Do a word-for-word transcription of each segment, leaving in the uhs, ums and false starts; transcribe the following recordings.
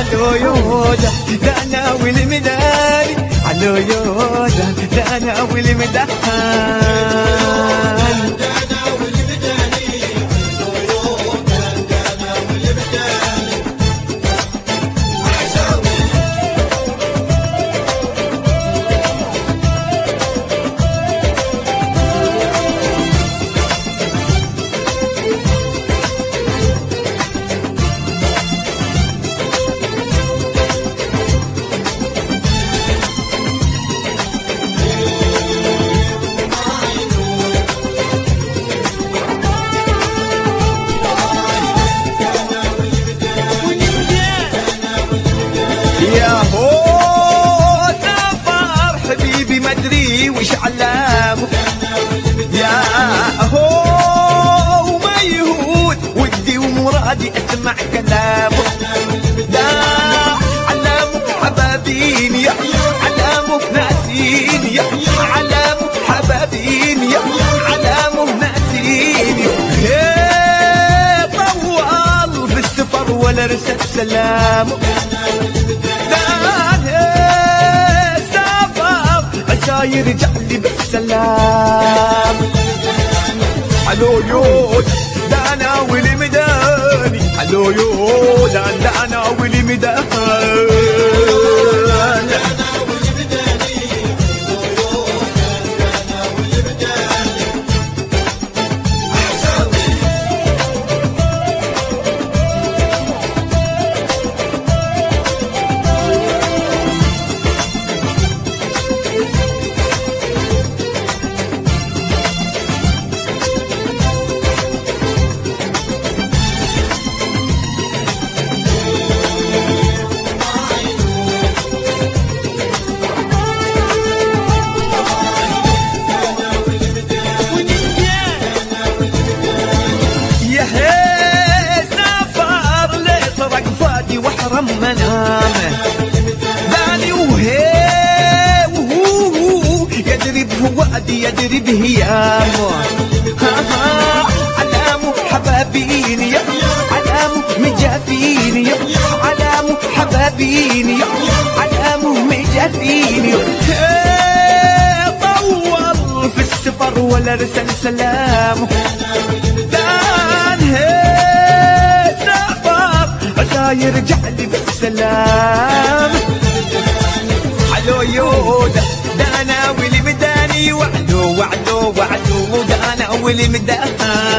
علو يودا دانا والمداني علو يودا دانا والمداني يا هو سافر حبيبي مدري وش علامه يا هو ما يهود ودي ومرادي اسمع كلامه لا علامه حبابين يا علامه ناسين يا علامه حبابين يا علامه ناسين يا طول في السفر ولا رسل سلامه يرجع لي بالسلام علو يود دانا والمداني علو يود دانا والمداني واحرم منامه ذاني وهي وهو يدري بفؤادي يدري بهيامه ها ها علامه حبابين يا علامه مجافين يا علامه حبابين يا علامه مجافين طول في السفر ولا رسل سلامه يرجع لي بالسلام علو يودا دانا والمداني وعدو وعدو وعدو دانا والمداني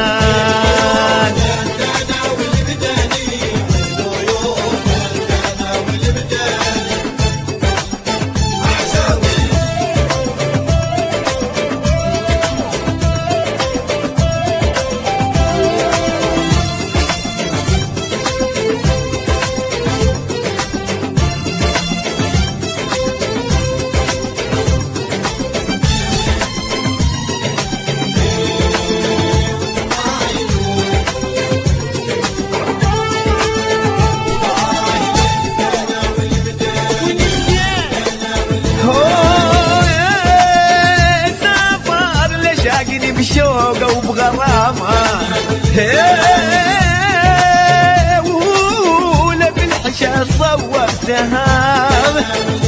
بشوقه وبغرامه ولا بالحشا صور سهام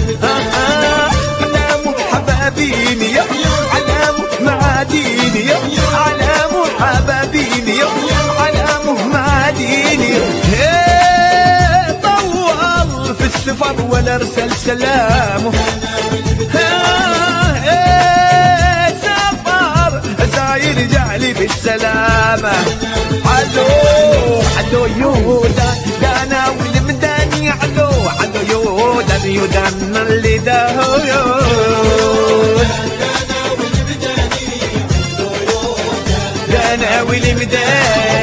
علامه حبابين يا علامه معادين يا علامه حبابين يا علامه معادين طول في السفر ولا ارسل سلامه يرجع لي بالسلامة علو علو يودا دانا والمداني علو علو يودا يودا اللي دانا والمداني